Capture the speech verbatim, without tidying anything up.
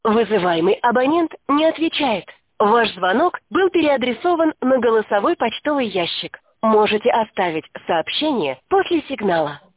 Вызываемый абонент не отвечает. Ваш звонок был переадресован на голосовой почтовый ящик. Можете оставить сообщение после сигнала.